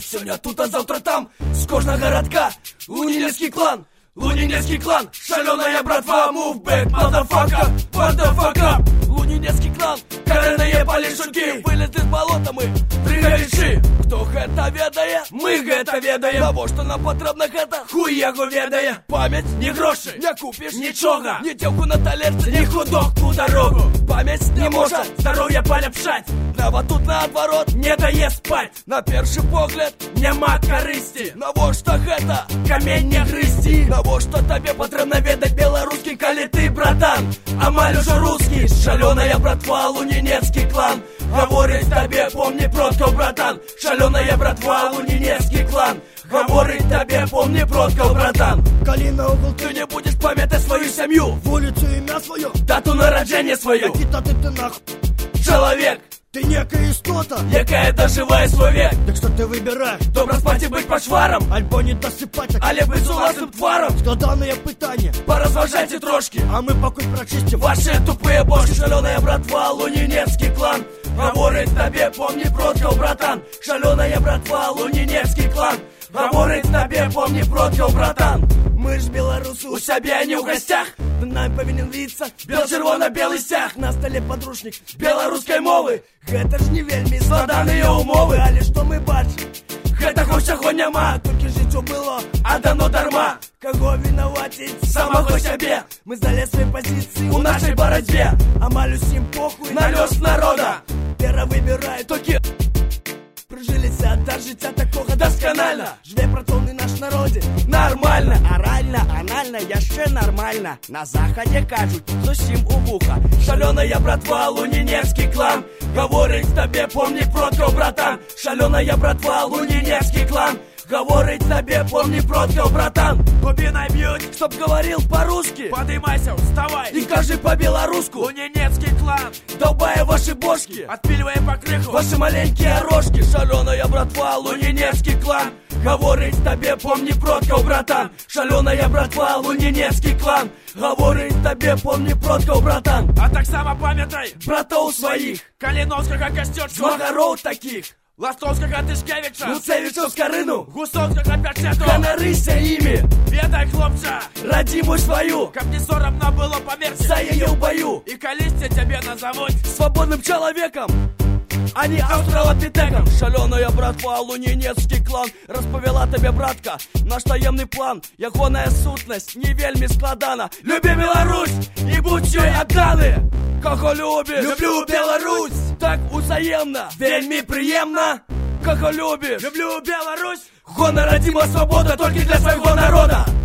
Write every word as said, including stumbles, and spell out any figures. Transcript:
Сьогодні тут, а завтра там, з кожного городка Лунинецкий клан, Лунинецкий клан, шаленая братва, move back, motherfucker, what the fuck up. Лунинецкий клан, кареные полишуки, вылезли з болота мы, дрыгаючи. Хто гэта ведае? Мы гэта ведаем. Того, что нам потрібно гэта, хуй яго ведае. Память не гроши, не купиш нічога, ні тёлку на талерце, ні художку дорогу. Память не может здоровье поляпшать, право тут наоборот не дае спать. На першы погляд нема карысці, навошта гэта камень не грызці? Навошта табе патрэбна ведаць беларускі, калі ты, братан, амаль ужо рускі? Шаленая братва, Лунинецкий клан, говорить табе, помни продков, братан. Шаленая братва, Лунинецкий клан, говорить табе, помни продков, братан. Калі наогул Ты не будешь памятать свою сям'ю, вулицу, імя свое, дату нараджэння свою. які таты ты нахуй, Чалавек, ты некая істота, якая доживае свой век. так что ты выбираешь, Добра спаць і быць пачварам, альбо не досыпать, але быць з уласным тварам. складаныя пытанні, Поразважайце трошки, а мы пакуль прачысцім ваши тупые бошки. Шаленая братва, Лунинецкий клан, говорить табе, помни продков, братан. Шаленая братва, Лунинецкий клан, говорить табе, помни продков, братан. Мы ж беларусы У сябе, а не ў гасцях, нам павінен ліцца бел-чырвона-белы сцяг на столе подручник беларускай мовы. Гэта ж не вельмі Складаныя ўмовы, але што мы бачым, гэтага ўсяго няма, толькі жыццё было, а дано дарма. каго вінаваціць, Самого сябе мы здалі свае пазіцыі у нашай барацьбе, амаль усім похуй на лёс народа. перавыбірай, Толькі прыжыліся да жыцця такога дасканальна, жве працоўны наш народзе, нармальна. аральна, анальна, яшчэ нармальна, на захадзе кажуць зусім у вуха. Шаленая братва, Лунинецкий клан, говорить табе, помни продков, братан. Шаленая братва, Лунинецкий клан, говорить табе, помни продков, братан. Кубиной бьют, Чтоб говорил по-русски подымайся, вставай. и кажи по-белоруску. Лунинецкий клан, Долбая ваши бошки, отпиливаем по крыху. ваши маленькие рожки. Шаленая братва, Лунинецкий клан, говорить табе, помни продков, братан. Шаленая братва, Лунинецкий клан, говорить табе, помни продков, братан. А так само памятай, Братов своих, Калиновского Костючку, змагаров таких, Ластовского Тышкевича, Гуцевичев Скорину, Густовского Пячету. ганарыся ими, Ведай, хлопча, родиму свою, каб не соромно было померти. за ее в бою, И колись тебе назовут свободным человеком, а не австралопитеком. Шаленая братва, Лунинецкий клан, расповела тебе, братка, наш таемный план. Ягоная сутнасць не вельмі складана. Люби Беларусь и будь ёй адданы. Каго любишь? Люблю Беларусь. Так узаемно, вельмі прыемна. Каго любишь? Люблю Беларусь. Гонор, родима, свобода только для своего народа.